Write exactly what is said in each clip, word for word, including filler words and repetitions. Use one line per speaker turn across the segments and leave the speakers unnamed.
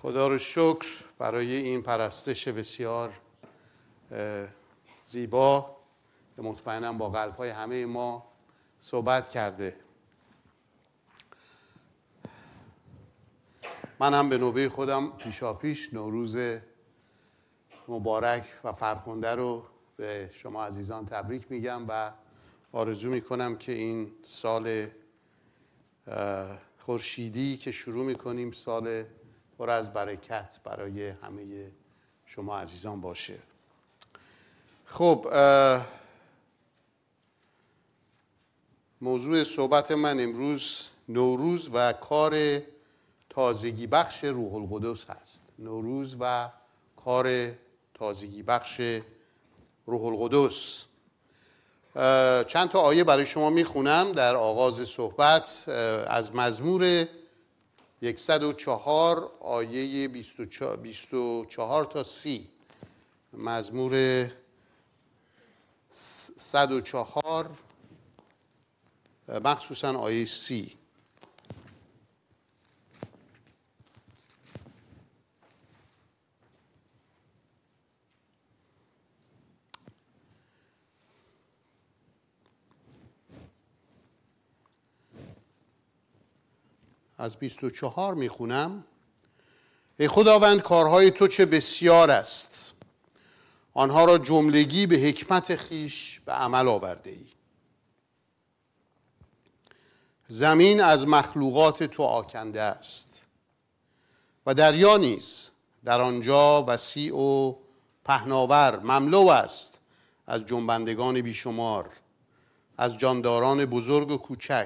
خدا رو شکر برای این پرستش بسیار زیبا که مطمئنم با قلب‌های همه ما صحبت کرده. من هم به نوبه خودم پیشا پیش نوروز مبارک و فرخنده رو به شما عزیزان تبریک میگم و آرزو میکنم که این سال خورشیدی که شروع میکنیم سال پر از برکت برای همه شما عزیزان باشه. خب موضوع صحبت من امروز نوروز و کار تازگی بخش روح القدس هست. نوروز و کار تازگی بخش روح القدس. چند تا آیه برای شما میخونم در آغاز صحبت از مزمور صد و چهار آیه بیست و چهار تا سی. مزمور صد و چهار مخصوصا آیه سی. از بیست و چهار میخونم. ای خداوند کارهای تو چه بسیار است، آنها را جملگی به حکمت خیش به عمل آورده ای. زمین از مخلوقات تو آکنده است و دریا نیز در آنجا وسیع و پهناور مملو است از جنبندگان بیشمار، از جانداران بزرگ و کوچک.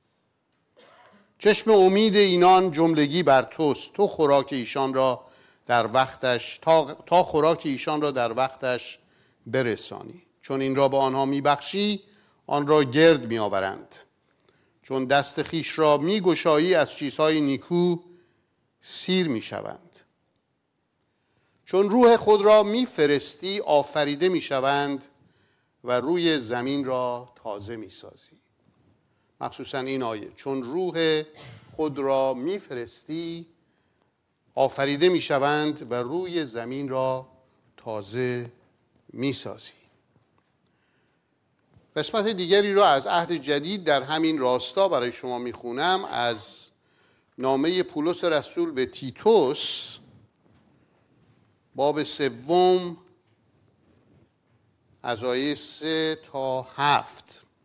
چشم امید اینان جملگی بر توست، تو خوراک ایشان را در وقتش تا, تا خوراک ایشان را در وقتش برسانی. چون این را به آنها میبخشی آن را گرد میآورند. چون دست خیش را میگشایی از چیزهای نیکو سیر میشوند. چون روح خود را میفرستی آفریده میشوند و روی زمین را تازه میسازی. مخصوصا این آیه، چون روح خود را میفرستی آفریده میشوند و روی زمین را تازه میسازی. قسمت دیگری را از عهد جدید در همین راستا برای شما میخونم از نامه پولس رسول به تیتوس باب سوم از آیه سه تا هفت.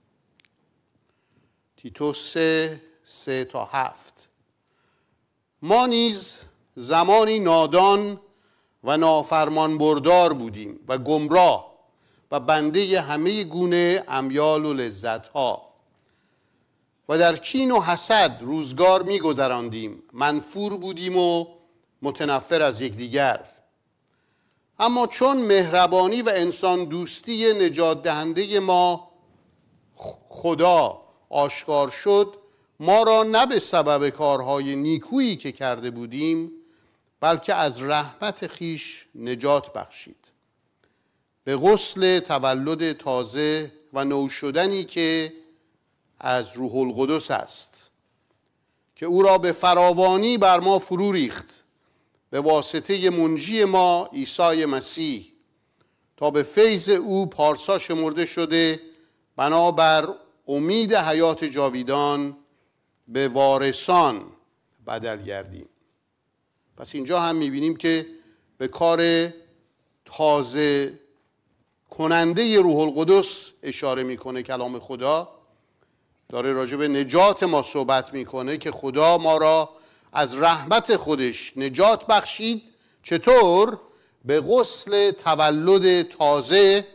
تیتوس سه سه تا هفت. ما نیز زمانی نادان و نافرمان بردار بودیم و گمراه و بنده همه گونه امیال و لذتها و در کین و حسد روزگار می گذراندیم. منفور بودیم و متنفر از یکدیگر. اما چون مهربانی و انسان دوستی نجات دهنده ما خدا آشکار شد، ما را نه به سبب کارهای نیکویی که کرده بودیم بلکه از رحمت خیش نجات بخشید، به غسل تولد تازه و نو شدنی که از روح القدس است، که او را به فراوانی بر ما فرو ریخت به واسطه منجی ما عیسی مسیح، تا به فیض او پارسا شمرده شده بنابر امید حیات جاویدان به وارثان بدل گردیم. پس اینجا هم میبینیم که به کار تازه کننده روح القدس اشاره میکنه. کلام خدا داره راجع به نجات ما صحبت میکنه که خدا ما را از رحمت خودش نجات بخشید. چطور؟ به غسل تولد تازه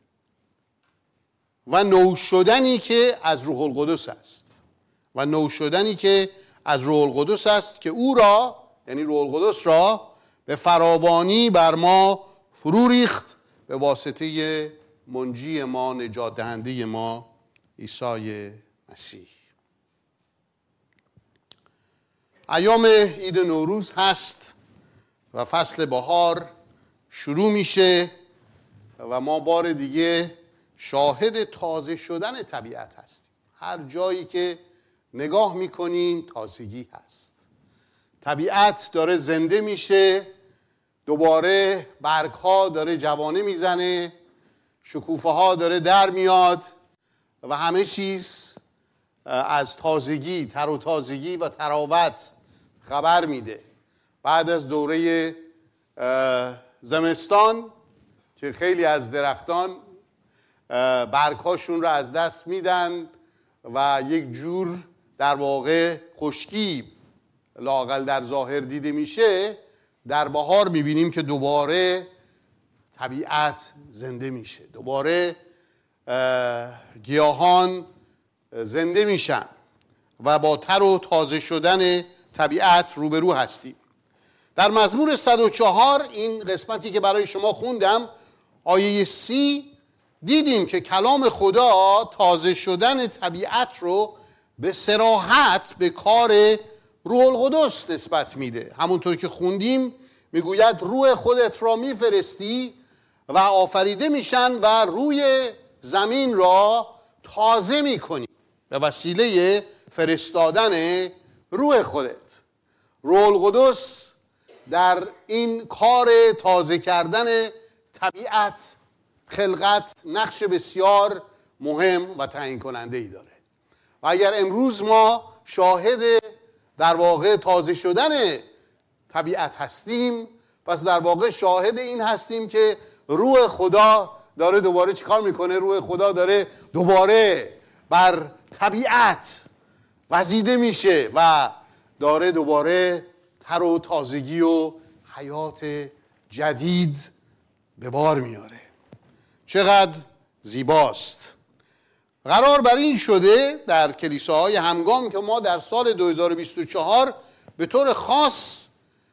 و نو شدنی که از روح القدس است و نو شدنی که از روح القدس است که او را، یعنی روح القدس را، به فراوانی بر ما فرو ریخت به واسطه منجی ما، نجات دهنده ما، عیسی مسیح. ایام عید نوروز هست و فصل بهار شروع میشه و ما بار دیگه شاهد تازه شدن طبیعت هستیم. هر جایی که نگاه میکنین تازگی هست. طبیعت داره زنده میشه، دوباره برگ ها داره جوانه میزنه، شکوفه ها داره در میاد و همه چیز از تازگی، تر و تازگی و تراوت خبر میده. بعد از دوره زمستان که خیلی از درختان برگهاشون رو از دست میدن و یک جور در واقع خشکی لااقل در ظاهر دیده میشه، در بهار میبینیم که دوباره طبیعت زنده میشه، دوباره گیاهان زنده میشن و با تر و تازه شدن طبیعت روبرو هستیم. در مزمور صد و چهار این قسمتی که برای شما خوندم، آیه سی، دیدیم که کلام خدا تازه شدن طبیعت رو به صراحت به کار روح القدس نسبت میده. همونطور که خوندیم میگوید روح خودت را میفرستی و آفریده میشن و روی زمین را تازه میکنی به وسیله فرستادن روح خودت. روح القدس در این کار تازه کردن طبیعت، خلقت، نقش بسیار مهم و تعیین کننده ای داره. و اگر امروز ما شاهد در واقع تازه شدن طبیعت هستیم، پس در واقع شاهد این هستیم که روح خدا داره دوباره چیکار میکنه؟ روح خدا داره دوباره بر طبیعت وزیده میشه و داره دوباره تر و تازگی و حیات جدید به بار میاره. چقدر زیباست. قرار بر این شده در کلیساهای همگام که ما در سال دو هزار و بیست و چهار به طور خاص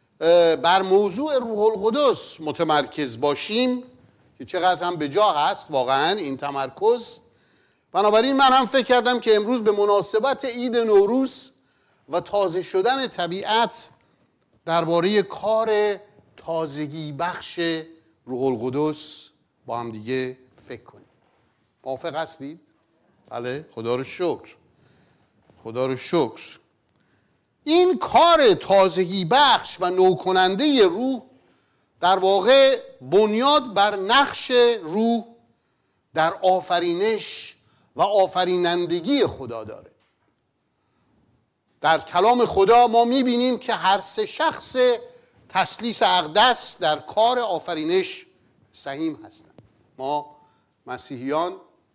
بر موضوع روح القدس متمرکز باشیم که چقدر هم به جا هست واقعا این تمرکز. بنابراین من هم فکر کردم که امروز به مناسبت عید نوروز و تازه شدن طبیعت درباره کار تازگی بخش روح القدس با هم دیگه فکر کنیم. موافق هستید؟ بله، خدا رو شکر، خدا رو شکر. این کار تازگی بخش و نوکننده روح در واقع بنیاد بر نقش روح در آفرینش و آفرینندگی خدا داره. در کلام خدا ما میبینیم که هر سه شخص تثلیث اقدس در کار آفرینش سهیم هستند. ما مسیحیان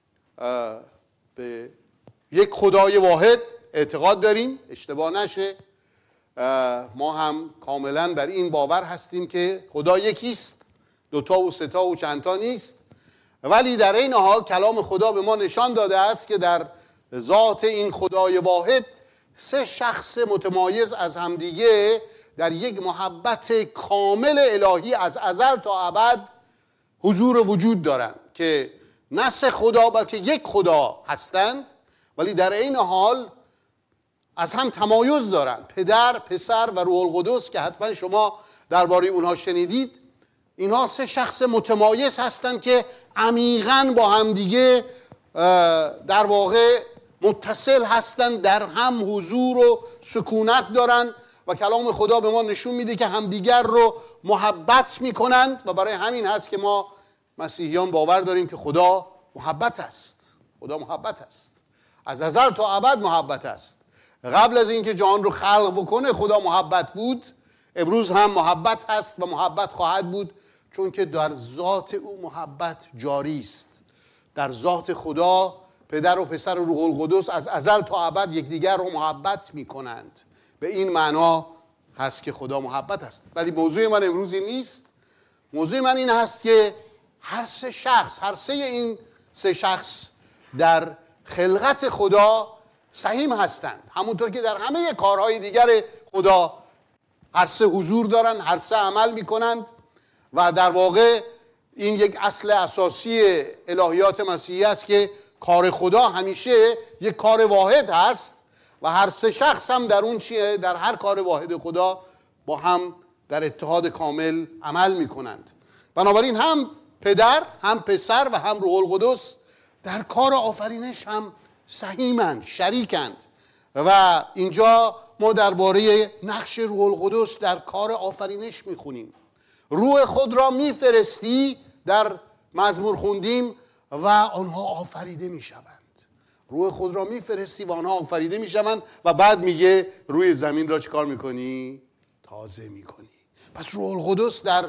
به یک خدای واحد اعتقاد داریم، اشتباه نشه. ما هم کاملا بر این باور هستیم که خدا یکیست، دوتا و ستا و چندتا نیست. ولی در این حال کلام خدا به ما نشان داده است که در ذات این خدای واحد سه شخص متمایز از همدیگه در یک محبت کامل الهی از ازل تا ابد حضور و وجود دارند که نه سه خدا بلکه یک خدا هستند، ولی در این حال از هم تمایز دارند. پدر، پسر و روح القدس که حتما شما درباره اونها شنیدید. اینها سه شخص متمایز هستند که عمیقاً با هم دیگه در واقع متصل هستند، در هم حضور و سکونت دارند و کلام خدا به ما نشون میده که همدیگر رو محبت میکنند و برای همین هست که ما مسیحیان باور داریم که خدا محبت است. خدا محبت است، از ازل تا ابد محبت است. قبل از اینکه جهان رو خلق بکنه خدا محبت بود، امروز هم محبت هست و محبت خواهد بود، چون که در ذات او محبت جاری است. در ذات خدا پدر و پسر و روح القدس از ازل تا ابد یکدیگر رو محبت میکنند. به این معنا هست که خدا محبت است. ولی موضوع من امروز این نیست. موضوع من این هست که هر سه شخص، هر سه این سه شخص در خلقت خدا سهیم هستند. همونطور که در همه کارهای دیگر خدا هر سه حضور دارند، هر سه عمل میکنند و در واقع این یک اصل اساسی الهیات مسیحی است که کار خدا همیشه یک کار واحد هست و هر سه شخص هم در اون چیه، در هر کار واحد خدا با هم در اتحاد کامل عمل میکنند. بنابراین هم پدر، هم پسر و هم روح القدس در کار آفرینش هم سهیمند، شریکند و اینجا ما درباره نقش روح القدس در کار آفرینش میخونیم. روح خود را میفرستی، در مزمور خوندیم، و آنها آفریده میشوند. روح خود را میفرستی و آنها آفریده میشوند و بعد میگه روی زمین را چیکار میکنی؟ تازه میکنی. پس روح القدس در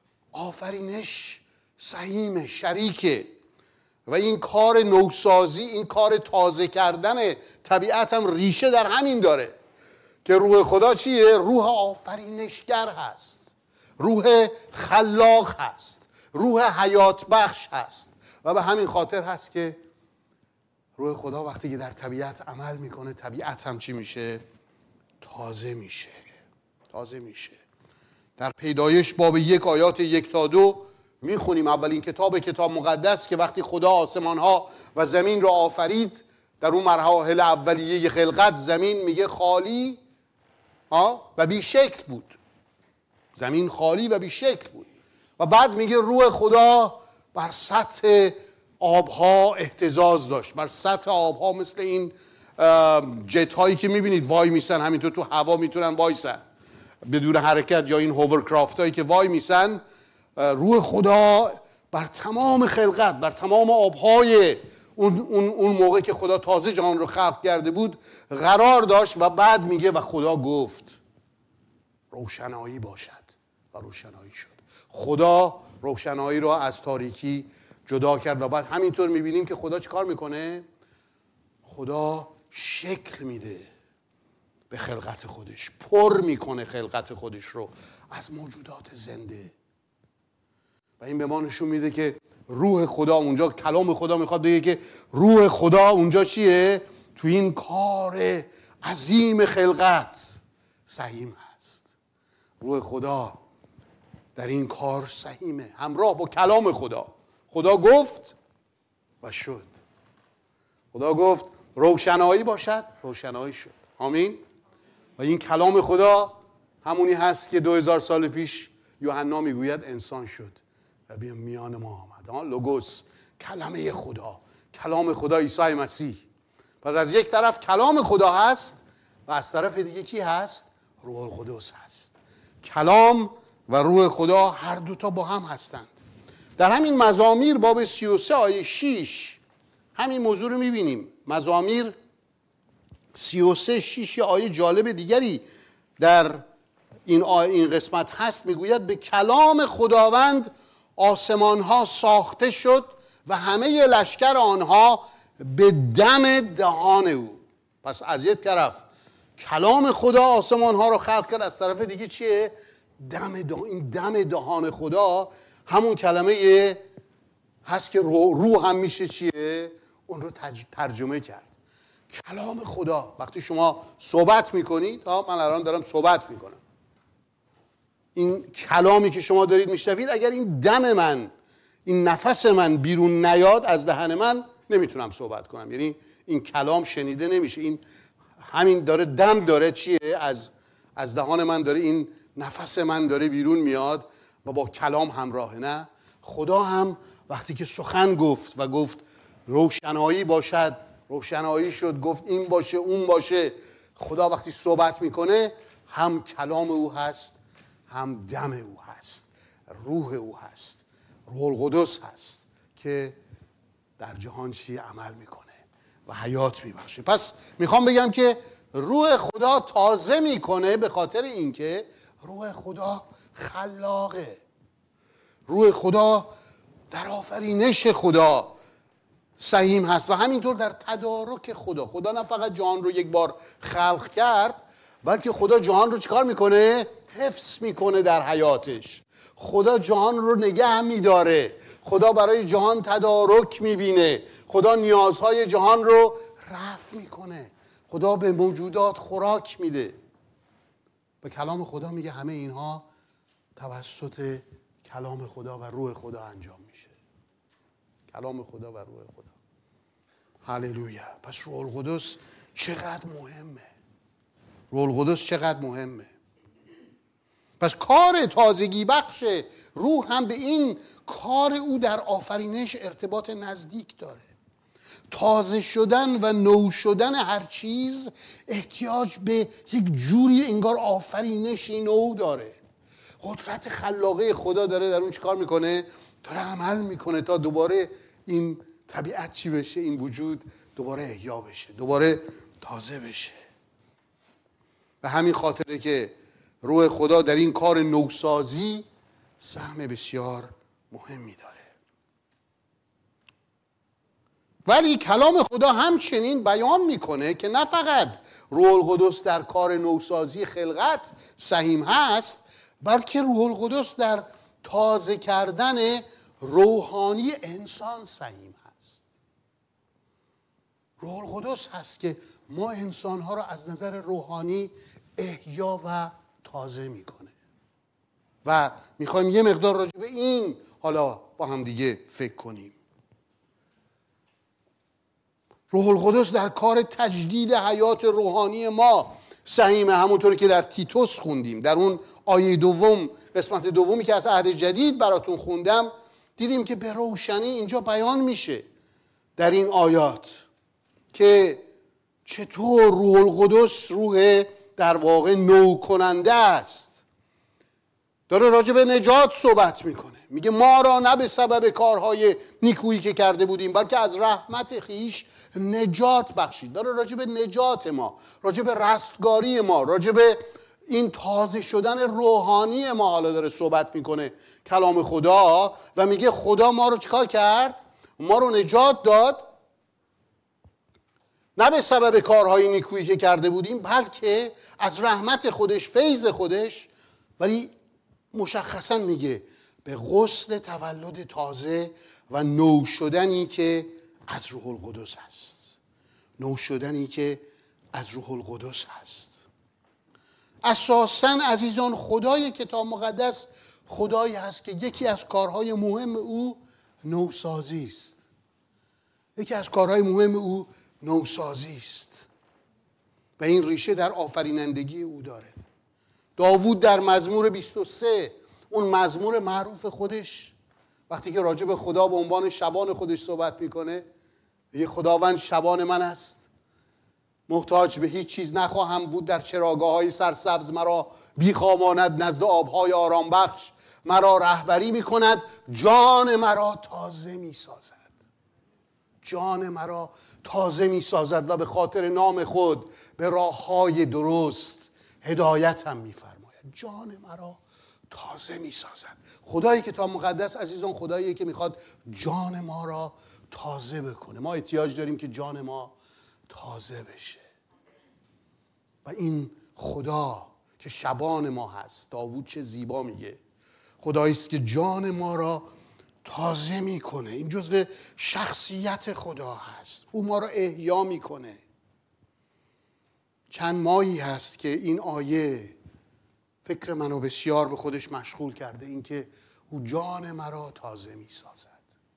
آفرینش سهیم، شریکه و این کار نوسازی، این کار تازه کردن طبیعت هم ریشه در همین داره که روح خدا چیه؟ روح آفرینشگر هست، روح خلاق هست، روح حیات بخش هست. و به همین خاطر هست که روح خدا وقتی که در طبیعت عمل میکنه، طبیعت هم چی میشه؟ تازه میشه. تازه میشه. در پیدایش باب یک آیات یک تا دو میخونیم، اولین کتاب کتاب مقدس، که وقتی خدا آسمان ها و زمین را آفرید، در اون مراحل اولیه خلقت زمین میگه خالی ها و بی شکل بود. زمین خالی و بی شکل بود. و بعد میگه روح خدا بر سطح آبها اهتزاز داشت. بر سطح آبها مثل این جت هایی که میبینید وای میسن، همینطور تو هوا میتونن وایسن بدون حرکت، یا این هوورکرافت هایی که وای میسن. روح خدا بر تمام خلقت، بر تمام آبهای اون, اون, اون موقع که خدا تازه جهان رو خلق کرده بود قرار داشت. و بعد میگه و خدا گفت روشنایی باشد و روشنایی شد. خدا روشنایی را از تاریکی جدا کرد. و بعد همینطور میبینیم که خدا چیکار میکنه؟ خدا شکل میده به خلقت خودش، پر میکنه خلقت خودش رو از موجودات زنده. و این به ما نشون میده که روح خدا اونجا، کلام خدا میخواد بگه که روح خدا اونجا چیه؟ تو این کار عظیم خلقت سهیم هست. روح خدا در این کار سهیمه، همراه با کلام خدا. خدا گفت و شد. خدا گفت روشنایی باشد، روشنایی شد. آمین. و این کلام خدا همونی هست که دو هزار سال پیش یوحنا میگوید انسان شد و به میان ما آمد. لوگوس، کلمه خدا، کلام خدا عیسی مسیح. پس از یک طرف کلام خدا هست و از طرف دیگه کی هست؟ روح القدس هست. کلام و روح خدا هر دوتا با هم هستند. در همین مزامیر باب سی و سه آیه شش همین موضوع رو میبینیم. مزامیر سی و سه شش آیه جالب دیگری در این آیه این قسمت هست. میگوید به کلام خداوند آسمان ها ساخته شد و همه لشکر آنها به دم دهان او. پس از یک طرف کلام خدا آسمان ها رو خلق کرد، از طرف دیگه چیه؟ دم دهان. این دم دهان خدا همون کلمه هست که روح رو هم میشه چیه؟ اون رو ترجمه کرد. کلام خدا. وقتی شما صحبت میکنید، من الان دارم صحبت میکنم، این کلامی که شما دارید میشنوید، اگر این دم من، این نفس من بیرون نیاد از دهن من، نمیتونم صحبت کنم. یعنی این کلام شنیده نمیشه. این همین داره دم داره چیه؟ از از دهان من داره این نفس من داره بیرون میاد و با کلام همراهه. نه، خدا هم وقتی که سخن گفت و گفت روشنایی باشد، روشنایی شد. گفت این باشه اون باشه. خدا وقتی صحبت میکنه هم کلام او هست، هم دم او هست، روح او هست، روح القدس هست که در جهان چی عمل میکنه و حیات میبخشه. پس میخوام بگم که روح خدا تازه میکنه به خاطر اینکه روح خدا خلاقه. روح خدا در آفرینش خدا سهیم هست و همینطور در تدارک خدا. خدا نه فقط جهان رو یک بار خلق کرد، بلکه خدا جهان رو چیکار میکنه؟ حفظ میکنه در حیاتش. خدا جهان رو نگه میداره. خدا برای جهان تدارک میبینه. خدا نیازهای جهان رو رفع میکنه. خدا به موجودات خوراک میده. به کلام خدا میگه همه اینها توسط کلام خدا و روح خدا انجام میشه. کلام خدا و روح خدا. هللویا. پس روح القدس چقدر مهمه. روح القدس چقدر مهمه. پس کار تازگی بخش روح هم به این کار او در آفرینش ارتباط نزدیک داره. تازه شدن و نو شدن هر چیز احتیاج به یک جوری انگار آفرینشی نو داره. قدرت خلاقه خدا داره در اون چیکار میکنه؟ داره عمل میکنه تا دوباره این طبیعت چی بشه؟ این وجود دوباره احیا بشه، دوباره تازه بشه. به همین خاطره که روح خدا در این کار نوسازی سهم بسیار مهمی داره. ولی کلام خدا همچنین بیان میکنه که نه فقط روح القدس در کار نوسازی خلقت سهیم هست، بلکه روح القدس در تازه کردن روحانی انسان سهیم هست. روح القدس هست که ما انسانها را از نظر روحانی احیا و تازه میکنه و میخوایم یه مقدار راجع به این حالا با هم دیگه فکر کنیم. روح القدس در کار تجدید حیات روحانی ما سهیمه، همونطوری که در تیتوس خوندیم. در اون آیه دوم، قسمت دومی که از عهد جدید براتون خوندم، دیدیم که به روشنی اینجا بیان میشه در این آیات که چطور روح القدس روح در واقع نو کننده است. داره راجع به نجات صحبت میکنه، میگه ما را نه به سبب کارهای نیکویی که کرده بودیم بلکه از رحمت خیش نجات بخشید. داره راجع به نجات ما، راجع به رستگاری ما، راجع به این تازه شدن روحانی ما حالا داره صحبت میکنه کلام خدا و میگه خدا ما رو چیکار کرد؟ ما رو نجات داد نه به سبب کارهای نیکویی که کرده بودیم بلکه از رحمت خودش، فیض خودش. ولی مشخصا میگه به غسل تولد تازه و نو شدنی که از روح القدس هست. نو شدنی که از روح القدس هست. اساساً عزیزان خدای کتاب مقدس خدایی هست که یکی از کارهای مهم او نوسازی است. یکی از کارهای مهم او نوسازی است و این ریشه در آفرینندگی او داره. داوود در مزمور بیست و سه، اون مزمور معروف خودش، وقتی که راجع به خدا به عنوان شبان خودش صحبت میکنه، یه خداوند شبان من است، محتاج به هیچ چیز نخواهم بود. در چراگاه های سرسبز مرا بیخواباند، نزد آبهای آرام بخش مرا رهبری میکند. جان مرا تازه میسازد، جان مرا تازه میسازد و به خاطر نام خود به راه های درست هدایت هم میفرماید. جان مرا تازه میسازد. خدای کتاب مقدس عزیزان خداییه که میخواد جان ما را تازه بکنه. ما احتیاج داریم که جان ما تازه بشه و این خدا که شبان ما هست، داوود چه زیبا میگه، خدایی است که جان ما را تازه میکنه. این جزو شخصیت خدا هست، او ما را احیا میکنه. چند ماهی هست که این آیه فکر منو بسیار به خودش مشغول کرده، این که او جان مرا تازه میسازد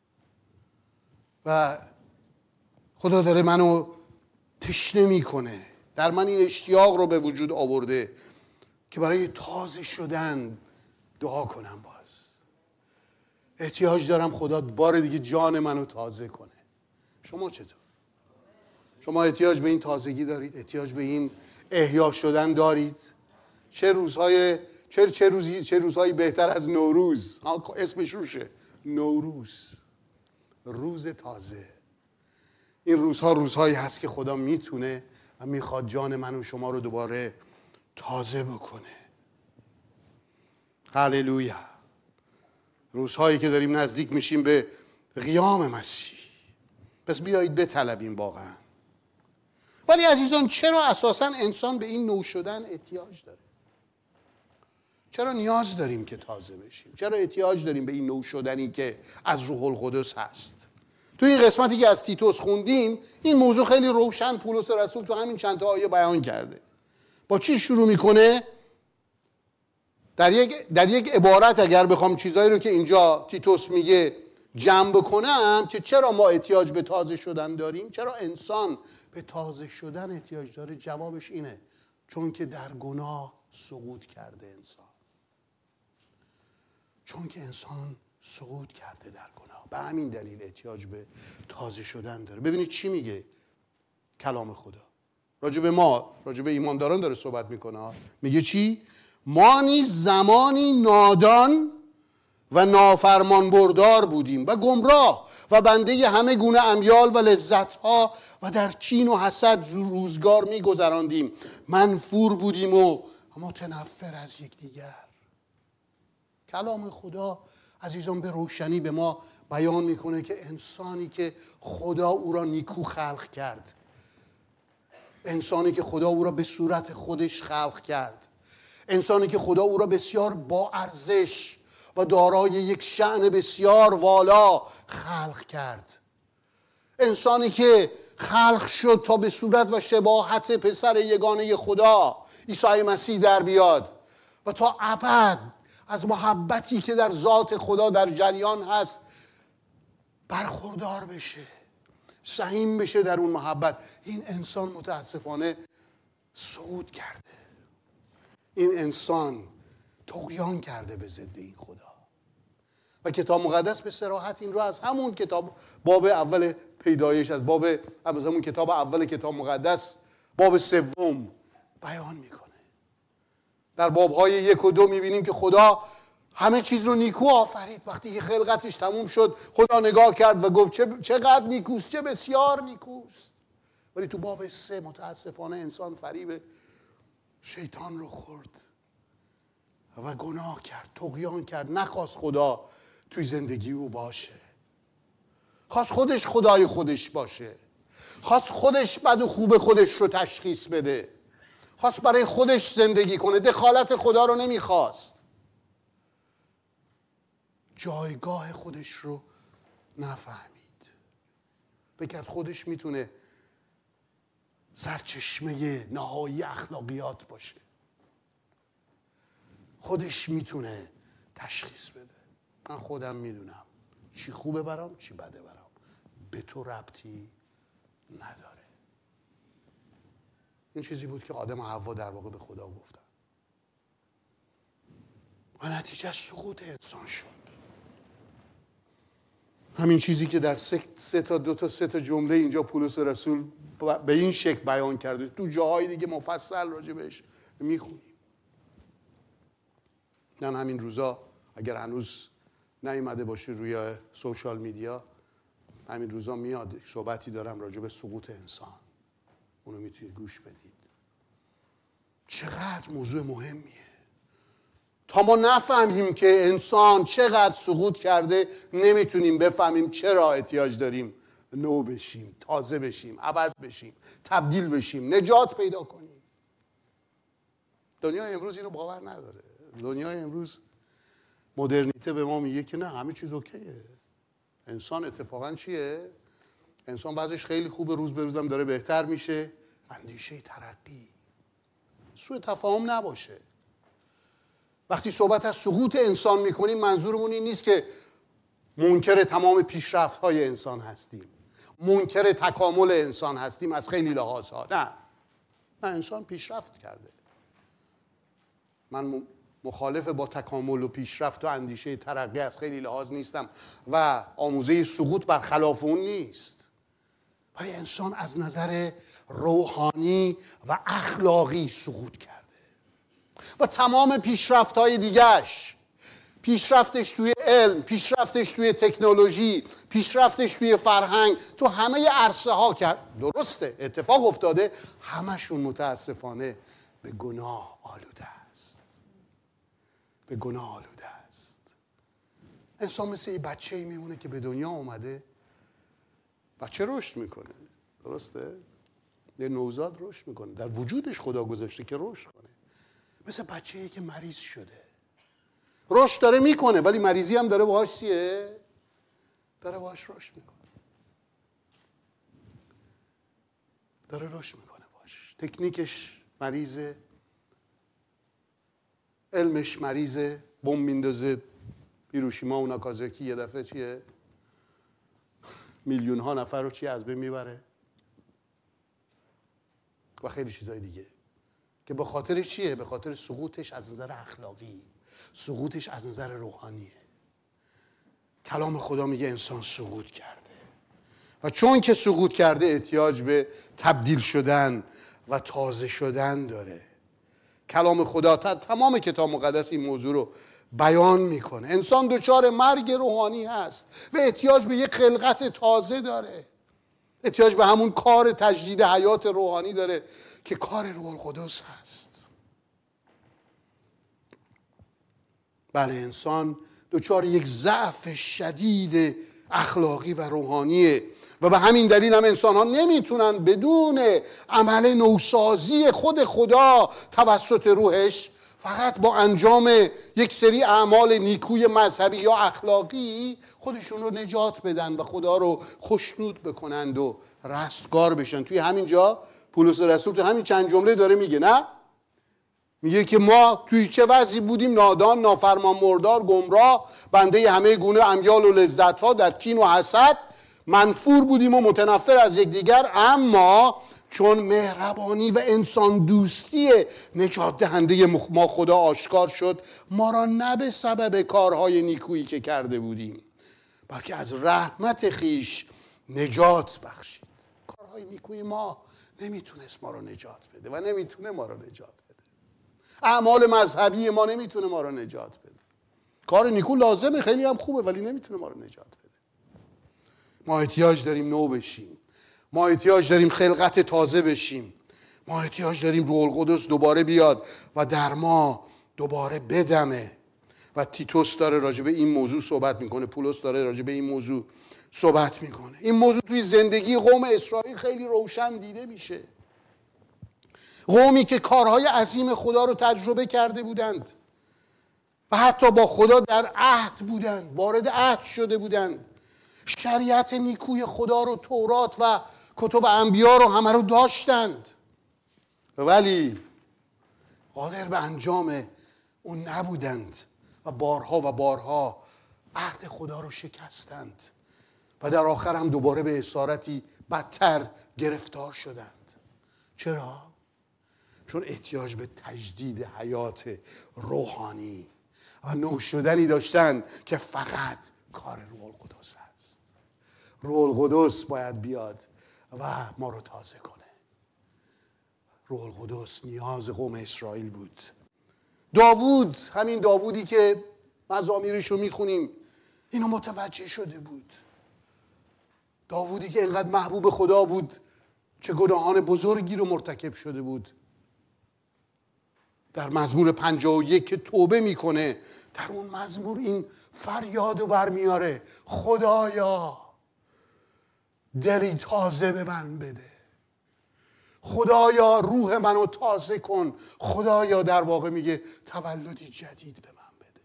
و خدا داره منو تشنه میکنه، در من این اشتیاق رو به وجود آورده که برای تازه شدن دعا کنم. باز احتیاج دارم خدا بار دیگه جان منو تازه کنه. شما چطور؟ شما احتیاج به این تازگی دارید؟ احتیاج به این احیا شدن دارید؟ چه روزهای چه چه روزی چه روزهایی بهتر از نوروز؟ اسمش روشه، نوروز، روز تازه. این روزها روزهایی هست که خدا میتونه و میخواد جان من و شما رو دوباره تازه بکنه. هللویا. روزهایی که داریم نزدیک میشیم به قیام مسیح. پس بیایید بطلبیم واقعا. ولی عزیزان چرا اساساً انسان به این نو شدن احتیاج داره؟ چرا نیاز داریم که تازه بشیم؟ چرا احتیاج داریم به این نو شدنی که از روح القدس هست؟ تو این قسمتی که از تیتوس خوندیم این موضوع خیلی روشن پولس رسول تو همین چند تا آیه بیان کرده. با چی شروع میکنه؟ در یک در یک عبارت اگر بخوام چیزایی رو که اینجا تیتوس میگه جمع بکنم که چرا ما احتیاج به تازه شدن داریم، چرا انسان به تازه شدن احتیاج داره، جوابش اینه: چون که در گناه سقوط کرده انسان. چون که انسان سقوط کرده در گناه. به همین دلیل احتیاج به تازه شدن داره. ببینید چی میگه کلام خدا راجع به ما، راجع به ایمانداران داره صحبت میکنه. میگه چی؟ ما نیز زمانی نادان و نافرمان بردار بودیم و گمراه و بنده همه گونه امیال و لذتها و در کین و حسد روزگار میگذراندیم. منفور بودیم و متنفر از یکدیگر. کلام خدا عزیزان به روشنی به ما بیان میکنه که انسانی که خدا او را نیکو خلق کرد، انسانی که خدا او را به صورت خودش خلق کرد، انسانی که خدا او را بسیار با ارزش و دارای یک شأن بسیار والا خلق کرد، انسانی که خلق شد تا به صورت و شباهت پسر یگانه خدا عیسی مسیح در بیاد و تا ابد از محبتی که در ذات خدا در جریان هست برخوردار بشه، سهیم بشه در اون محبت. این انسان متاسفانه سقوط کرده. این انسان طغیان کرده به ضد این خدا. و کتاب مقدس به صراحت این رو از همون کتاب باب اول پیدایش، از باب از همون کتاب اول کتاب مقدس باب سوم بیان میکنه. در بابهای یک و دو میبینیم که خدا همه چیز رو نیکو آفرید. وقتی که خلقتش تموم شد خدا نگاه کرد و گفت چقدر نیکوست، چه بسیار نیکوست. ولی تو باب سه متاسفانه انسان فریب شیطان رو خورد و گناه کرد، طغیان کرد، نخواست خدا توی زندگی او باشه، خواست خودش خدای خودش باشه، خواست خودش بد و خوب خودش رو تشخیص بده، خواست برای خودش زندگی کنه، دخالت خدا رو نمیخواست، جایگاه خودش رو نفهمید، بگرد خودش میتونه سرچشمه نهایی اخلاقیات باشه، خودش میتونه تشخیص بده. من خودم میدونم چی خوبه برام چی بده برام، به تو ربطی نداره. این چیزی بود که آدم و حوا در واقع به خدا گفتن و نتیجه سقوط انسان شد. همین چیزی که در سه, سه تا دو تا سه تا جمله اینجا پولس رسول به این شکل بیان کرده، تو جاهای دیگه مفصل راجع بهش میخونیم. من همین روزا اگر هنوز نیومده باشه روی سوشال میدیا، همین روزا میاد صحبتی دارم راجع به سقوط انسان، اونو میتونید گوش بدید. چقدر موضوع مهمیه. تا ما نفهمیم که انسان چقدر سقوط کرده نمیتونیم بفهمیم چرا احتیاج داریم نو بشیم، تازه بشیم، عوض بشیم، تبدیل بشیم، نجات پیدا کنیم. دنیا امروز اینو باور نداره. دنیا امروز مدرنیته به ما میگه که نه همه چیز اوکیه. انسان اتفاقا چیه؟ انسان وضعش خیلی خوبه، روز به روزم داره بهتر میشه. اندیشه ترقی، سوء تفاهم نباشه. وقتی صحبت از سقوط انسان میکنیم منظورمون این نیست که منکر تمام پیشرفت‌های انسان هستیم، منکر تکامل انسان هستیم از خیلی لحاظها. نه نه، انسان پیشرفت کرده. من مخالف با تکامل و پیشرفت و اندیشه ترقی از خیلی لحاظ نیستم و آموزه سقوط برخلاف اون نیست، ولی انسان از نظر روحانی و اخلاقی سقوط کرده و تمام پیشرفت‌های دیگه‌اش، پیشرفتش توی علم، پیشرفتش توی تکنولوژی، پیشرفتش توی فرهنگ، تو همه عرصه ها که درسته اتفاق افتاده، همشون متاسفانه به گناه آلوده است. به گناه آلوده است. انسان مثل یه بچه‌ای میمونه که به دنیا اومده. بچه رشد میکنه، درسته؟ یه نوزاد رشد میکنه، در وجودش خدا گذاشته که رشد کنه. مثل بچه‌ای که مریض شده، رشد داره میکنه ولی مریضی هم داره باهاش چیه؟ داره باهاش رشد میکنه. داره رشد میکنه باهاش. تکنیکش مریضه، علمش مریضه، بمب میندازه هیروشیما و ناکازاکی، یه دفعه چیه؟ میلیون ها نفر رو چی از بین میبره و خیلی چیزای دیگه که به خاطر چیه؟ به خاطر سقوطش از نظر اخلاقی، سقوطش از نظر روحانیه. کلام خدا میگه انسان سقوط کرده و چون که سقوط کرده احتیاج به تبدیل شدن و تازه شدن داره. کلام خدا تمام کتاب مقدس این موضوع رو بیان میکنه. انسان دچار مرگ روحانی هست و احتیاج به یک خلقت تازه داره، احتیاج به همون کار تجدید حیات روحانی داره که کار روح القدس هست. بله، انسان دچار یک ضعف شدید اخلاقی و روحانیه و به همین دلیل هم انسان ها نمیتونن بدون عمل نوسازی خود خدا توسط روحش، فقط با انجام یک سری اعمال نیکوی مذهبی یا اخلاقی خودشون رو نجات بدن و خدا رو خوشنود بکنند و رستگار بشن. توی همین جا پولس رسول تو همین چند جمله داره میگه، نه؟ میگه که ما توی چه وضعی بودیم؟ نادان، نافرمان، مردار، گمراه، بنده همه گونه امیال و لذت ها، در کین و حسد منفور بودیم و متنفر از یکدیگر، اما چون مهربانی و انسان دوستی نجات دهنده ما خدا آشکار شد، ما را نه به سبب کارهای نیکویی که کرده بودیم بلکه از رحمت خیش نجات بخشید. کارهای نیکوی ما نمیتونست ما را نجات بده و نمیتونه ما را نجات بده. اعمال مذهبی ما نمیتونه ما را نجات بده. کار نیکو لازمه، خیلی هم خوبه، ولی نمیتونه ما را نجات بده. ما احتیاج داریم نو بشیم، ما احتیاج داریم خلقت تازه بشیم، ما احتیاج داریم روح القدس دوباره بیاد و در ما دوباره بدمه. و تیتوس داره راجع به این موضوع صحبت میکنه، پولس داره راجع به این موضوع صحبت میکنه. این موضوع توی زندگی قوم اسرائیل خیلی روشن دیده میشه. قومی که کارهای عظیم خدا رو تجربه کرده بودند و حتی با خدا در عهد بودند، وارد عهد شده بودند، شریعت نیکوی خدا رو، تورات و کتب انبیا رو همه رو داشتند، ولی قادر به انجام اون نبودند و بارها و بارها عهد خدا رو شکستند و در آخر هم دوباره به اسارتی بدتر گرفتار شدند. چرا؟ چون احتیاج به تجدید حیات روحانی و نو شدنی داشتند که فقط کار روح القدس است. روح القدس باید بیاد و ما رو تازه کنه. روح القدس نیاز قوم اسرائیل بود. داوود، همین داوودی که مزامیرش رو میخونیم، اینو متوجه شده بود. داوودی که اینقدر محبوب خدا بود، چه گناهان بزرگی رو مرتکب شده بود. در مزمور پنجاه و یک که توبه میکنه، در اون مزمور این فریاد رو برمیاره: خدایا دلی تازه به من بده، خدایا روح منو تازه کن، خدایا در واقع میگه تولدی جدید به من بده.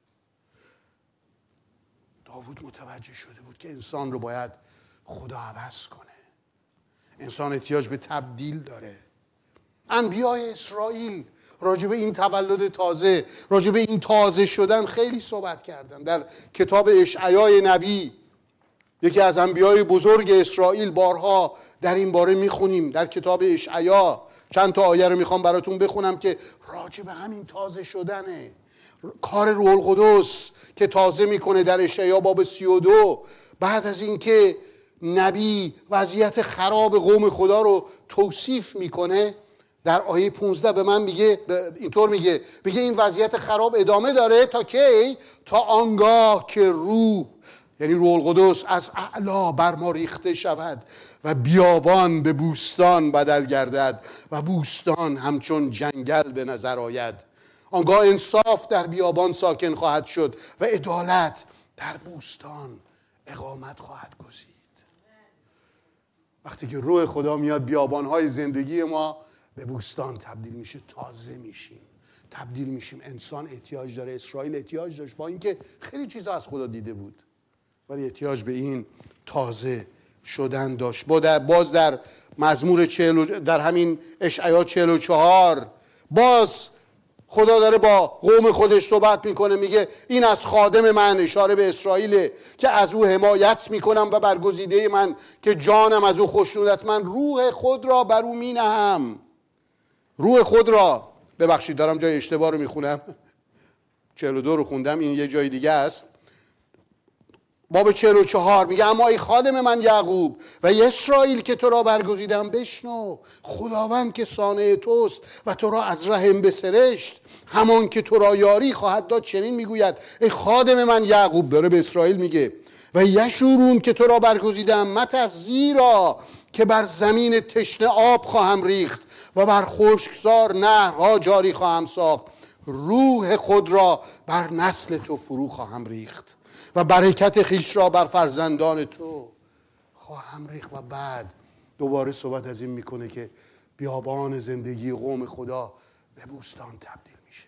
داوود متوجه شده بود که انسان رو باید خدا عوض کنه. انسان احتیاج به تبدیل داره. انبیای اسرائیل راجع به این تولد تازه، راجع به این تازه شدن خیلی صحبت کردن. در کتاب اشعیای نبی، یکی از انبیای بزرگ اسرائیل، بارها در این باره میخونیم. در کتاب اشعیا چند تا آیه رو میخوام براتون بخونم که راجع به همین تازه شدنه. کار روح القدس که تازه میکنه. در اشعیا باب سی و دو، بعد از اینکه نبی وضعیت خراب قوم خدا رو توصیف میکنه، در آیه پانزده به من میگه، اینطور میگه میگه این وضعیت خراب ادامه داره تا کی؟ تا آنگاه که روح، یعنی روح القدس، از اعلی بر ما ریخته شود و بیابان به بوستان بدل گردد و بوستان همچون جنگل به نظر آید. آنگاه انصاف در بیابان ساکن خواهد شد و عدالت در بوستان اقامت خواهد گزید. وقتی که روح خدا میاد، بیابانهای زندگی ما به بوستان تبدیل میشه، تازه میشیم، تبدیل میشیم. انسان احتیاج داره، اسرائیل احتیاج داشت، با اینکه خیلی چیزا از خدا دیده بود، ولی احتیاج به این تازه شدن داشت. باز در مزمور چهل، در همین اشعیا چهل و چهار، باز خدا داره با قوم خودش صحبت میکنه، میگه این از خادم من، اشاره به اسرائیله، که از او حمایت میکنم و برگزیده من که جانم از او خوشنود است. من روح خود را بر او مینهم. روح خود را، ببخشید دارم جای اشتباه رو میخونم، چهل و دو رو خوندم، این یه جای دیگه است. باب چهل و چهار میگه اما ای خادم من یعقوب و اسرائیل که تو را برگزیدم بشنو، خداوند که صانع توست و تو را از رحم بسرشت، همان که تو را یاری خواهد داد چنین میگوید ای خادم من یعقوب، داره به اسرائیل میگه، و یشورون که تو را برگزیدم مترس، زیرا که بر زمین تشنه آب خواهم ریخت و بر خشکزار نهرها جاری خواهم ساخت، روح خود را بر نسل تو فرو خواهم ریخت و برکت خیش را بر فرزندان تو خواهم ریخت. و بعد دوباره صحبت از این میکنه که بیابان زندگی قوم خدا به بوستان تبدیل میشه.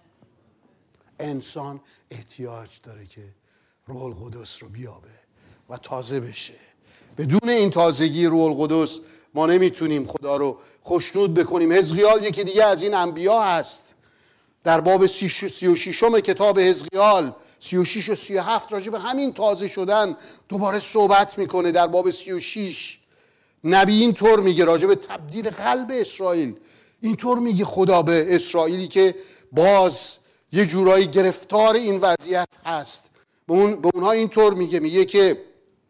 انسان احتیاج داره که روح القدس رو بیابه و تازه بشه. بدون این تازگی روح القدس ما نمیتونیم خدا رو خوشنود بکنیم. حزقیال یکی دیگه از این انبیا هست. در باب سی و ششم کتاب حزقیال سی و شش و سی و هفت راجع به همین تازه شدن دوباره صحبت میکنه. در باب سی و شش نبی اینطور میگه راجع به تبدیل قلب اسرائیل، اینطور میگه خدا به اسرائیلی که باز یه جورایی گرفتار این وضعیت هست، به اون به اونها اینطور میگه میگه که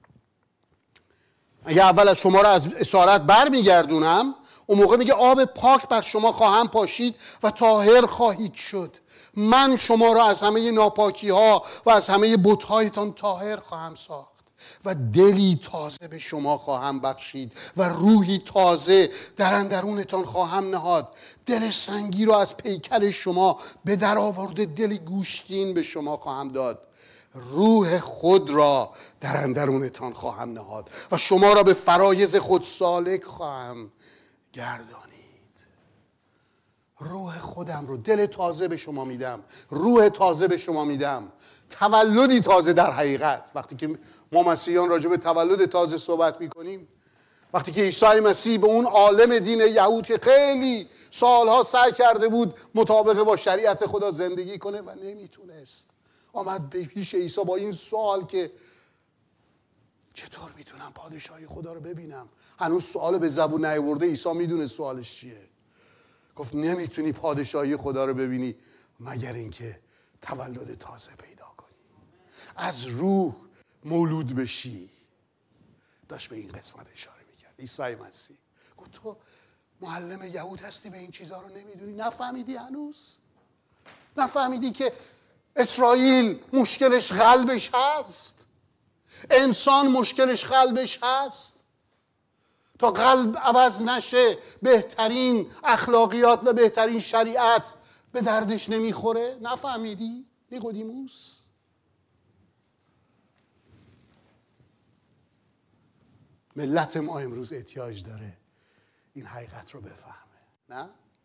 اگه اول از شما را از اسارت برمیگردونم، اون موقع میگه آب پاک بر شما خواهم پاشید و طاهر خواهید شد. من شما را از همه ناپاکی ها و از همه بت هایتان طاهر خواهم ساخت و دلی تازه به شما خواهم بخشید و روحی تازه در اندرونتان خواهم نهاد. دل سنگی را از پیکر شما به در آورده دلی گوشتین به شما خواهم داد. روح خود را در اندرونتان خواهم نهاد و شما را به فرایض خود سالک خواهم گردانید. روح خودم رو، دل تازه به شما میدم، روح تازه به شما میدم، تولدی تازه. در حقیقت وقتی که ما مسیحیان راجع به تولد تازه صحبت میکنیم، وقتی که عیسی مسیح به اون عالم دین یهود که خیلی سالها سعی کرده بود مطابق با شریعت خدا زندگی کنه و نمیتونست، آمد به پیش عیسی با این سوال که چطور میتونم پادشاهی خدا رو ببینم؟ هنوز سوال به زبون نیاورده، عیسی میدونه سوالش چیه. گفت نمیتونی پادشاهی خدا رو ببینی مگر اینکه تولد تازه پیدا کنی، از روح مولود بشی. داشت به این قسمت اشاره میکرد عیسی مسیح. گفت تو معلم یهود هستی و این چیزها رو نمیدونی؟ نفهمیدی هنوز؟ نفهمیدی که اسرائیل مشکلش قلبش هست؟ انسان مشکلش قلبش هست؟ تا قلب عوض نشه بهترین اخلاقیات و بهترین شریعت به دردش نمیخوره. نفهمیدی نیقودیموس؟ ملت ما امروز احتیاج داره این حقیقت رو بفهمه. نه؟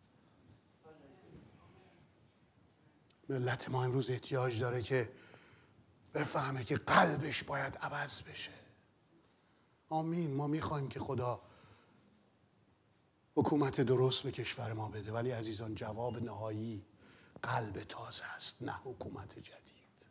ملت ما امروز احتیاج داره که بفهمه که قلبش باید عوض بشه. آمین. ما میخوایم که خدا حکومت درست به کشور ما بده، ولی عزیزان جواب نهایی قلب تازه است، نه حکومت جدید.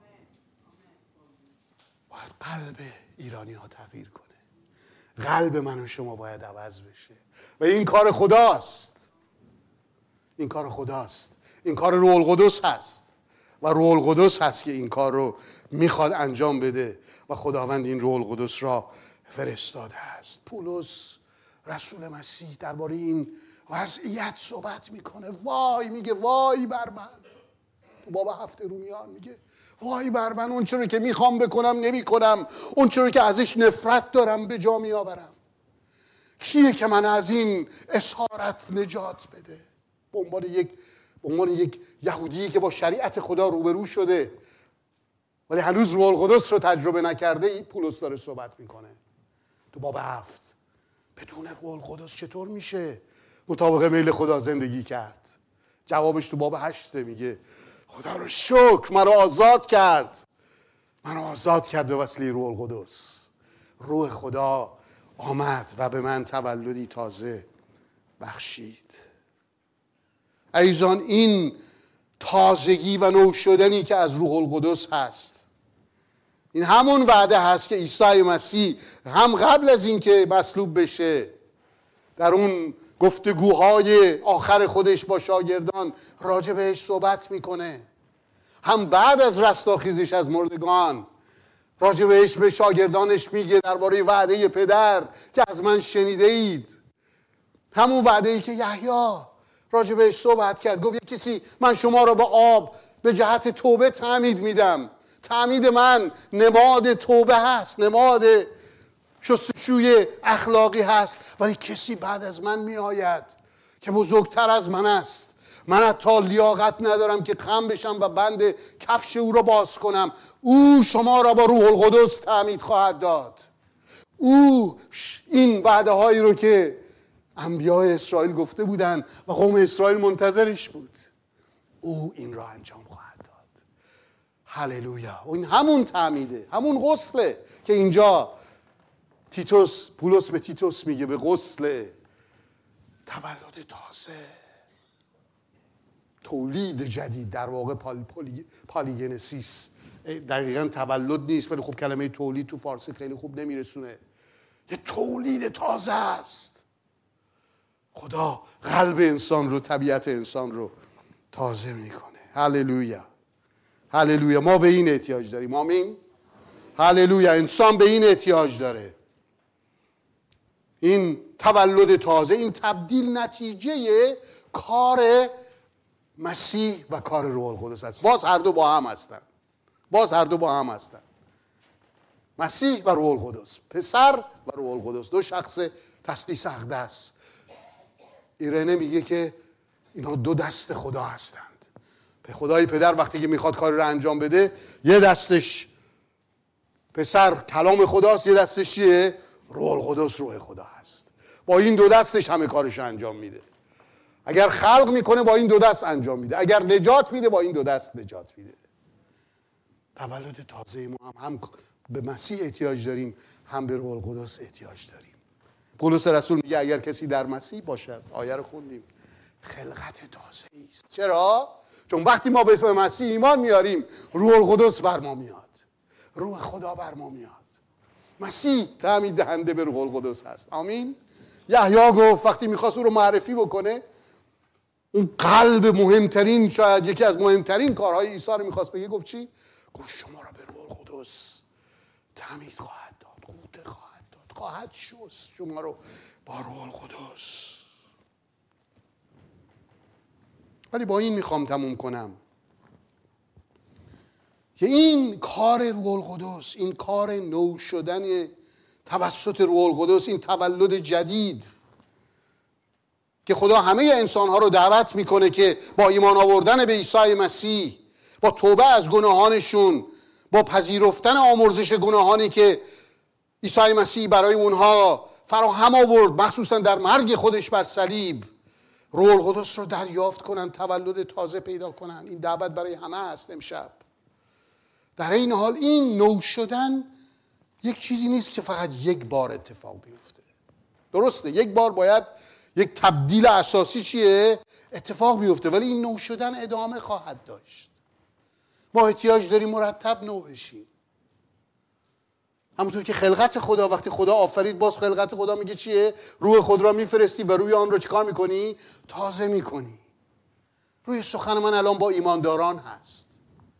باید قلب ایرانی ها تغییر کنه. قلب من و شما باید عوض بشه و این کار خداست. این کار خداست. این کار روح القدس هست و روح القدس هست که این کار رو میخواد انجام بده و خداوند این روح القدس را فرستاده است. پولس رسول مسیح درباره این وضعیت صحبت میکنه. وای میگه وای بر من. تو باب هفت رومیان میگه وای بر من، اون چرا که میخوام بکنم نمی کنم، اون چرا که ازش نفرت دارم به جا میآورم. کیه که من از این اسارت نجات بده؟ به عنوان یک به عنوان یک یهودی که با شریعت خدا روبرو شده ولی هنوز روح القدس رو تجربه نکرده، پولس داره صحبت میکنه. تو باب هفت بدون روح القدس چطور میشه مطابق میل خدا زندگی کرد؟ جوابش تو باب هشت میگه خدا رو شکر مرا آزاد کرد، مرا آزاد کرد به وسیله روح القدس. روح خدا آمد و به من تولدی تازه بخشید. عزیزان این تازگی و نو شدنی که از روح القدس هست، این همون وعده هست که عیسی مسیح هم قبل از این که مصلوب بشه در اون گفتگوهای آخر خودش با شاگردان راجع بهش صحبت میکنه، هم بعد از رستاخیزش از مردگان راجع بهش به شاگردانش میگه درباره وعده پدر که از من شنیده اید. همون وعده ای که یحیی راجع بهش صحبت کرد. گفت یک کسی من شما را با آب به جهت توبه تعمید میدم. تعمید من نماد توبه هست، نماد شستشوی اخلاقی هست. ولی کسی بعد از من می آید که بزرگتر از من است. من حتی لیاقت ندارم که خم بشم و بند کفش او را باز کنم. او شما را با روح القدس تعمید خواهد داد. او این وعده هایی رو که انبیاء اسرائیل گفته بودن و قوم اسرائیل منتظرش بود، او این را انجام خواهد داد. هللویا. این همون تعمیده، همون غسله که اینجا تیتوس پولس به تیتوس میگه به غسل تولد تازه، تولید جدید. در واقع پالی پالی پالیگنسیس دقیقاً تولد نیست، ولی خب کلمه تولید تو فارسی خیلی خوب نمیرسونه. یه تولید تازه است. خدا قلب انسان رو، طبیعت انسان رو تازه میکنه. هللویا، هللویا. ما به این احتیاج داریم. آمین. هللویا. انسان به این احتیاج داره. این تولد تازه، این تبدیل نتیجه کار مسیح و کار روح القدس است. باز هر دو با هم هستن. باز هر دو با هم هستن. مسیح و روح القدس، پسر و روح القدس، دو شخص تثلیث اقدس. ایرنه میگه که اینا دو دست خدا هستند. به خدای پدر وقتی که میخواد کاری رو انجام بده، یه دستش پسر کلام خداست، یه دستش چیه؟ روح القدس، روح خدا هست. با این دو دستش همه کارش انجام میده. اگر خلق میکنه با این دو دست انجام میده، اگر نجات میده با این دو دست نجات میده. تولد تازه ما هم, هم به مسیح احتیاج داریم، هم به روح القدس احتیاج داریم. پولس رسول میگه اگر کسی در مسیح باشد، آیه رو خوندیم، خلقت تازه است. چرا؟ چون وقتی ما به اسم مسیح ایمان میاریم، روح القدس بر ما میاد، روح خدا بر ما میاد. مسیح تعمید دهنده به روح القدس هست. آمین. یحیی گفت وقتی میخواست او رو معرفی بکنه، اون قلب مهمترین، شاید یکی از مهمترین کارهای عیسی رو میخواست بگه، گفت چی؟ گفت شما را به روح القدس تعمید خواهد داد، قوت خواهد داد، خواهد شست شما رو با روح القدس. ولی با این میخوام تموم کنم که این کار روح القدس، این کار نو شدن توسط روح القدس، این تولد جدید که خدا همه انسانها رو دعوت میکنه که با ایمان آوردن به عیسی مسیح، با توبه از گناهانشون، با پذیرفتن آمرزش گناهانی که عیسی مسیح برای اونها فراهم آورد، مخصوصا در مرگ خودش بر صلیب، روح القدس رو دریافت کنن، تولد تازه پیدا کنن. این دعوت برای همه است امشب. در این حال این نو شدن یک چیزی نیست که فقط یک بار اتفاق بیفته. درسته یک بار باید یک تبدیل اساسی چیه؟ اتفاق بیفته، ولی این نو شدن ادامه خواهد داشت. ما احتیاج داریم مرتب نو بشیم. همونطور که خلقت خدا، وقتی خدا آفرید، باز خلقت خدا میگه چیه؟ روح خود را میفرستی و روی آن رو چیکار میکنی؟ تازه میکنی. روی سخن من الان با ایمانداران هست.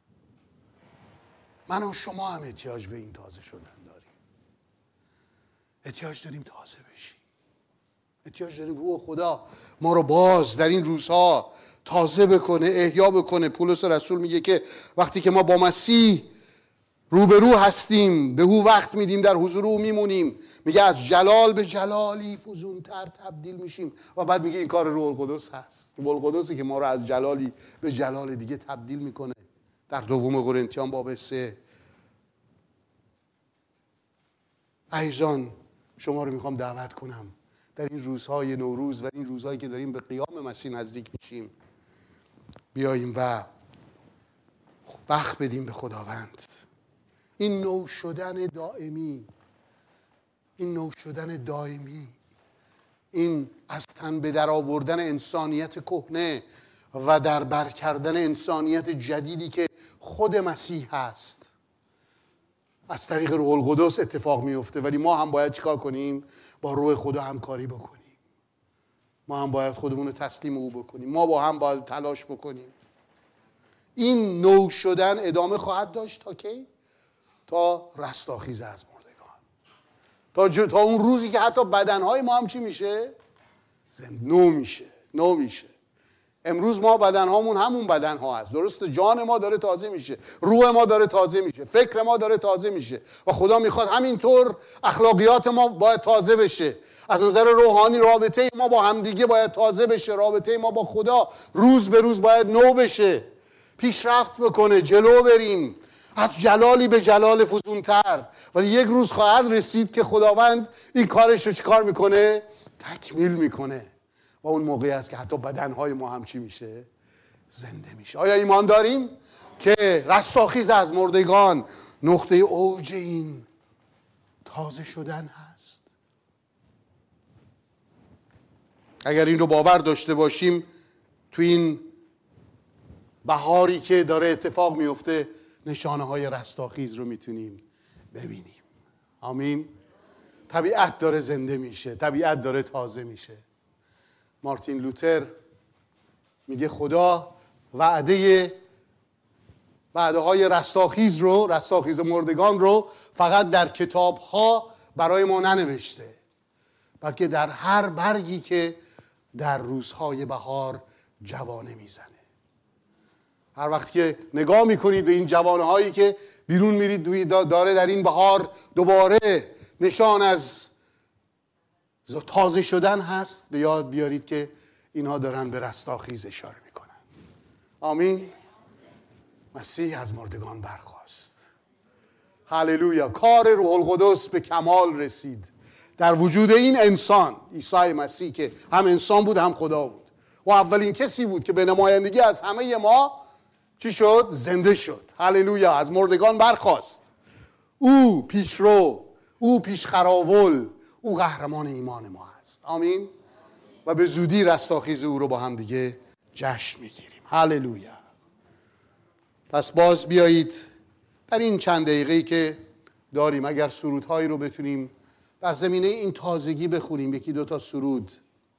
من و شما هم احتیاج به این تازه شدن داریم. احتیاج داریم تازه بشیم. احتیاج داریم روح خدا ما رو باز در این روزها تازه بکنه، احیا بکنه. پولس رسول میگه که وقتی که ما با مسیح روبرو هستیم، به او وقت میدیم، در حضور او میمونیم، میگه از جلال به جلالی فزونتر تبدیل میشیم. و بعد میگه این کار روح القدس هست. روح القدسی که ما رو از جلالی به جلال دیگه تبدیل میکنه. در دوم قرنتیان باب سه. عزیزان شما رو میخوام دعوت کنم در این روزهای نوروز و این روزهایی که داریم به قیام مسیح نزدیک میشیم، بیاییم و وقت بدیم به خداوند. این نو شدن دائمی، این نو شدن دائمی، این از تن به در آوردن انسانیت کهنه و در بر کردن انسانیت جدیدی که خود مسیح هست، از طریق روح القدس اتفاق میفته. ولی ما هم باید چیکار کنیم؟ با روح خدا همکاری بکنیم. ما هم باید خودمون رو تسلیم او بکنیم. ما با هم باید تلاش بکنیم. این نو شدن ادامه خواهد داشت تا کی؟ تا رستاخیز از مردگان، تا, جو تا اون روزی که حتی بدنهای ما هم چی میشه؟ زند نو میشه نو میشه. امروز ما بدنهامون همون بدنها هست، درسته؟ جان ما داره تازه میشه، روح ما داره تازه میشه، فکر ما داره تازه میشه و خدا میخواد همینطور اخلاقیات ما باید تازه بشه. از نظر روحانی رابطه ما با همدیگه باید تازه بشه، رابطه ما با خدا روز به روز باید نو بشه، پیشرفت بکنه، جلو بریم از جلالی به جلال فزونتر. ولی یک روز خواهد رسید که خداوند این کارش رو چیکار میکنه؟ تکمیل میکنه و اون موقعی است که حتی بدنهای ما هم چی میشه؟ زنده میشه. آیا ایمان داریم که رستاخیز از مردگان نقطه اوج این تازه شدن هست؟ اگر این رو باور داشته باشیم، تو این بهاری که داره اتفاق میفته نشانه های رستاخیز رو میتونیم ببینیم. آمین. طبیعت داره زنده میشه، طبیعت داره تازه میشه. مارتین لوتر میگه خدا وعده وعده های رستاخیز رو، رستاخیز مردگان رو فقط در کتاب ها برای ما ننوشته، بلکه در هر برگی که در روزهای بهار جوانه میزنه. هر وقت که نگاه میکنید به این جوانه هایی که بیرون میرید داره در این بهار دوباره نشان از تازه شدن هست، به یاد بیارید که اینها دارن به رستاخیز اشاره میکنن. آمین. مسیح از مردگان برخاست. هللویا. کار روح القدس به کمال رسید در وجود این انسان عیسی مسیح که هم انسان بود هم خدا بود و اولین کسی بود که به نمایندگی از همه ما چی شد؟ زنده شد. هللویا. از مردگان برخاست. او پیشرو، او پیشخراول، او قهرمان ایمان ما هست. آمین. و به زودی رستاخیز او رو با هم دیگه جشن میگیریم. هللویا. پس باز بیایید در این چند دقیقه‌ای که داریم اگر سرودهایی رو بتونیم در زمینه این تازگی بخونیم، یکی دو تا سرود،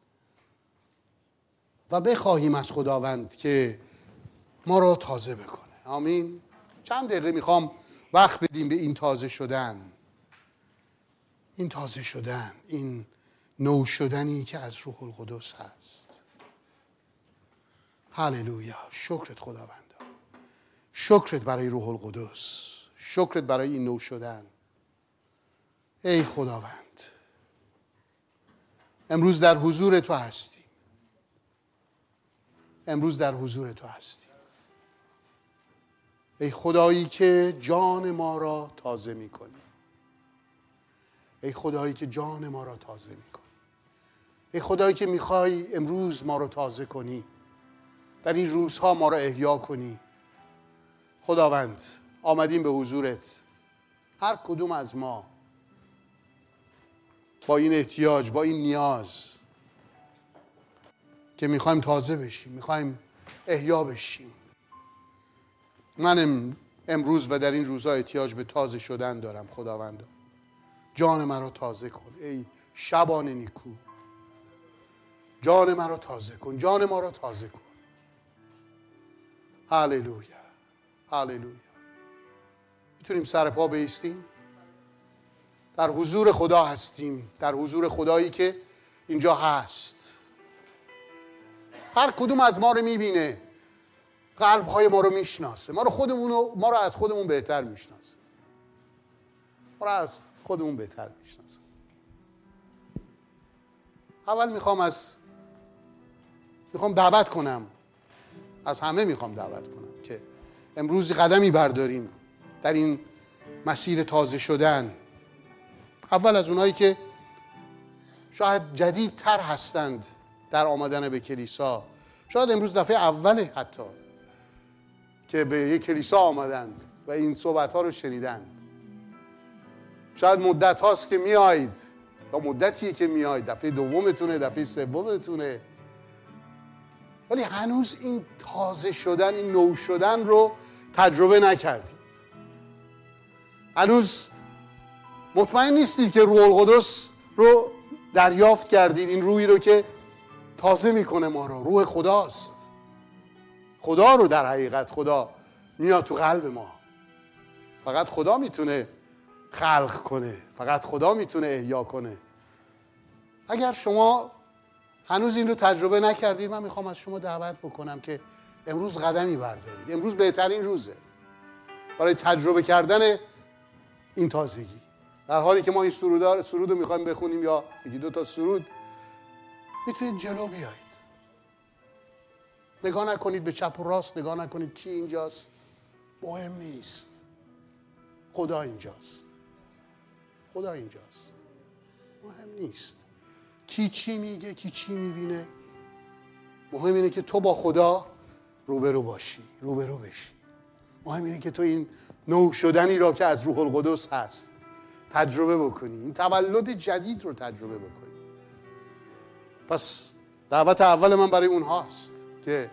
و بخواهیم از خداوند که ما رو تازه بکنه. آمین. چند دقیقه میخوام وقت بدیم به این تازه شدن، این تازه شدن، این نو شدنی که از روح القدس هست. هللویا. شکرت خداوند، شکرت برای روح القدس، شکرت برای این نو شدن. ای خداوند، امروز در حضور تو هستیم، امروز در حضور تو هستیم. ای خدایی که جان ما را تازه می کنی، ای خدایی که جان ما را تازه می کنی، ای خدایی که میخوای امروز ما را تازه کنی، در این روزها ما را احیا کنی. خداوند آمدیم به حضورت، هر کدوم از ما با این احتیاج، با این نیاز که میخوایم تازه بشیم، میخوایم احیا بشیم. من امروز و در این روزها احتیاج به تازه شدن دارم. خداوند جان من را تازه کن. ای شبان نیکو، جان من را تازه کن، جان ما را تازه کن. هللویا. هللویا. میتونیم سر پا بایستیم؟ در حضور خدا هستیم، در حضور خدایی که اینجا هست. هر کدوم از ما رو میبینه، قلب‌های ما رو میشناسه، ما رو خودمون ما رو از خودمون بهتر میشناسه، ما رو از خودمون بهتر میشناسه. اول میخوام از میخوام دعوت کنم، از همه میخوام دعوت کنم که امروز قدمی برداریم در این مسیر تازه شدن. اول از اونایی که شاید جدیدتر هستند در آمدن به کلیسا، شاید امروز دفعه اوله حتی که به یک کلیسا آمدند و این صحبت ها رو شنیدند. شاید مدت هاست که میایید یا مدتیه که میایید، دفعه دومتونه، دفعه سومتونه، ولی هنوز این تازه شدن، این نو شدن رو تجربه نکردید. هنوز مطمئن نیستید که روح القدس رو دریافت کردید، این روحی رو که تازه میکنه ما رو. روح خداست. خدا رو در حقیقت خدا میاد تو قلب ما. فقط خدا میتونه خلق کنه، فقط خدا میتونه احیا کنه. اگر شما هنوز این رو تجربه نکردید، من میخوام از شما دعوت بکنم که امروز قدمی بردارید. امروز بهترین روزه برای تجربه کردن این تازگی. در حالی که ما این سرود سرود رو میخوایم بخونیم یا یکی دو تا سرود، میتونید جلو بیایید. نگاه نکنید به چپ و راست، نگاه نکنید کی اینجاست، مهم نیست. خدا اینجاست، خدا اینجاست، مهم نیست کی چی میگه، کی چی میبینه. مهم اینه که تو با خدا روبرو باشی، روبرو بشی. مهم اینه که تو این نو شدنی را که از روح القدس هست تجربه بکنی، این تولد جدید رو تجربه بکنی. پس دعوت اول من برای اون هاست که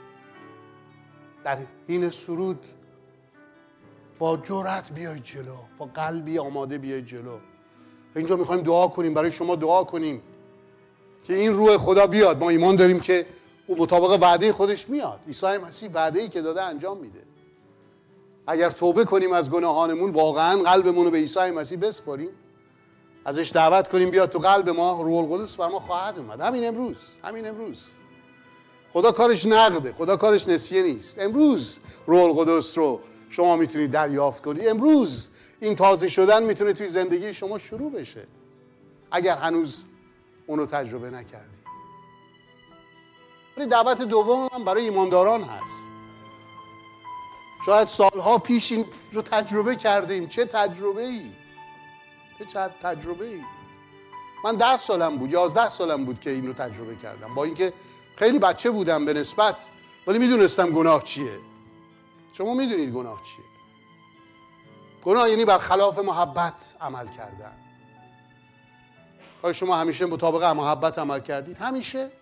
در این سرود با جرأت بیای جلو، با قلبی آماده بیای جلو. اینجا میخوایم دعا کنیم، برای شما دعا کنیم که این روح خدا بیاد. ما ایمان داریم که او مطابق وعده خودش میاد. عیسی مسیح وعده‌ای که داده انجام میده. اگر توبه کنیم از گناهانمون، واقعا قلبمون رو به عیسی مسیح بسپاریم، ازش دعوت کنیم بیاد تو قلب ما، روح القدس بر ما خواهد اومد. همین امروز، همین امروز. خدا کارش نقده، خدا کارش نسیه نیست. امروز روح القدس رو شما میتونید دریافت کنید. امروز این تازه شدن میتونه توی زندگی شما شروع بشه اگر هنوز اونو تجربه نکردید. ولی دعوت دوم من برای ایمانداران هست. شاید سالها پیش این رو تجربه کردیم. چه تجربه ای؟ چه تجربه ای؟ من ده سالم بود، یازده سالم بود که این رو تجربه کردم. با اینکه خیلی بچه بودم به نسبت، ولی میدونستم گناه چیه. شما میدونید گناه چیه. گناه یعنی برخلاف محبت عمل کردن. آیا شما همیشه مطابق محبت عمل کردید؟ همیشه؟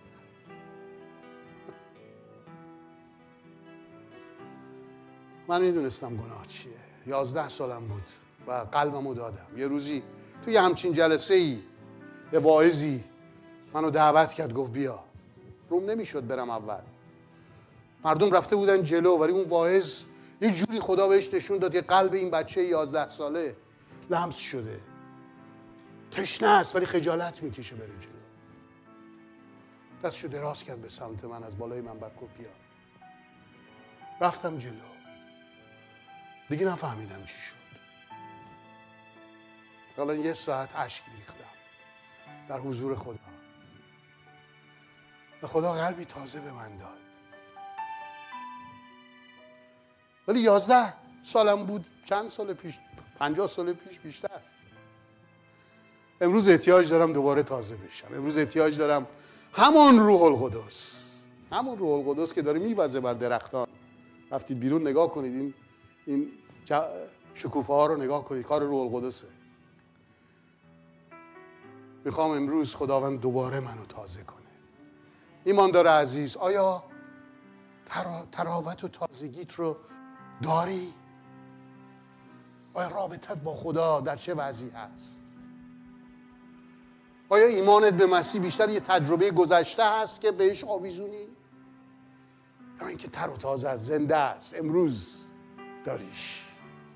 من میدونستم گناه چیه. یازده سالم بود و قلبمو دادم. یه روزی توی همچین جلسه ای یه واعظی منو دعوت کرد، گفت بیا. روم نمیشد برم اول. مردم رفته بودن جلو، ولی اون واعظ یه جوری خدا بهش نشون داد که قلب این بچه یازده ساله لمس شده. تشنه است ولی خجالت میکشه بره جلو. دستشو دراز کرد به سمت من، از بالای منبر گفت بیا. رفتم جلو. دیگه نفهمیدم چی شد. حالا یه ساعت اشک میریختم در حضور خدا و خدا قلبی تازه به من داد. ولی یازده سالم بود. چند سال پیش؟ پنجاه سال پیش بیشتر. امروز احتیاج دارم دوباره تازه بشم. امروز احتیاج دارم همون روح القدس، همون روح القدس که داره میوزه بر درختان. رفتید بیرون نگاه کنید، این این شکوفه ها رو نگاه کنید، کار روح القدسه. میخوام امروز خداوند دوباره منو تازه کنه. ایماندار عزیز، آیا ترا، تراوت و تازگیت رو داری؟ آیا رابطت با خدا در چه وضعی هست؟ آیا ایمانت به مسیح بیشتر یه تجربه گذشته هست که بهش آویزونی؟ یا اینکه تر و تازه است، زنده است، امروز داریش؟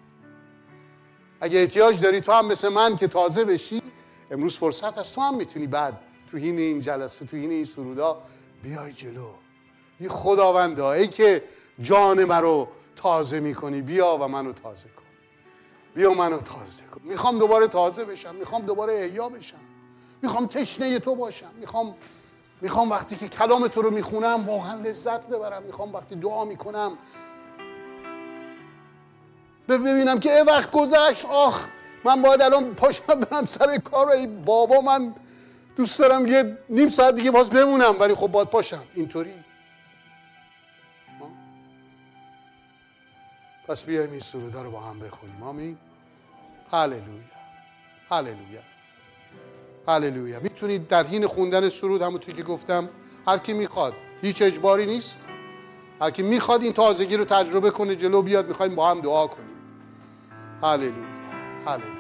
اگه احتیاج داری تو هم مثل من که تازه بشی، امروز فرصت هست. تو هم میتونی بعد تو حین این جلسه، تو حین این سرودا بیای جلو. بی خداوندا، ای که جان من رو تازه میکنی، بیا و منو تازه کن. بیا منو تازه کن. میخوام دوباره تازه بشم. میخوام دوباره احیا بشم. میخوام تشنه تو باشم. میخوام میخوام وقتی که کلام تو رو میخونم واقعا لذت ببرم. میخوام وقتی دعا میکنم ببینم که ای وقت گذشت، آخ من باید الان پاشم برم سر کار. ای بابا من دوست دارم یه نیم ساعت دیگه باز بمونم، ولی خب باید پاشم. اینطوری. پس بیایم این سرودا رو با هم بخونیم. آمین. هللویا، هللویا، هللویا. میتونید در حین خوندن سرود، همونطور که گفتم، هر کی میخواد، هیچ اجباری نیست، هر کی میخواد این تازگی رو تجربه کنه جلو بیاد. میخوایم با هم دعا کنیم. هللویا، هللویا.